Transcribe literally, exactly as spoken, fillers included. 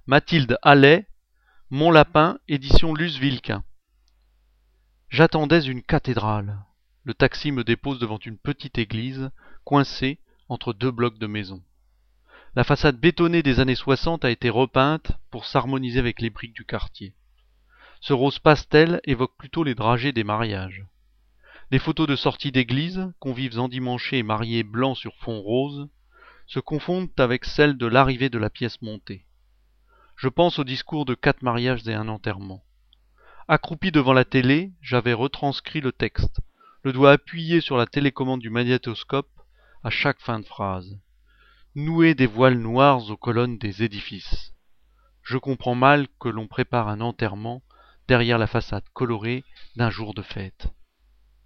Mathilde Allais, Mon Lapin, édition Luce Vilquin. J'attendais une cathédrale. Le taxi me dépose devant une petite église, coincée entre deux blocs de maisons. La façade bétonnée des années soixante a été repeinte pour s'harmoniser avec les briques du quartier. Ce rose pastel évoque plutôt les dragées des mariages. Les photos de sortie d'église, convives endimanchés et mariés blancs sur fond rose, se confondent avec celles de l'arrivée de la pièce montée. Je pense au discours de quatre mariages et un enterrement. Accroupi devant la télé, j'avais retranscrit le texte, le doigt appuyé sur la télécommande du magnétoscope à chaque fin de phrase. Nouer des voiles noirs aux colonnes des édifices. Je comprends mal que l'on prépare un enterrement derrière la façade colorée d'un jour de fête.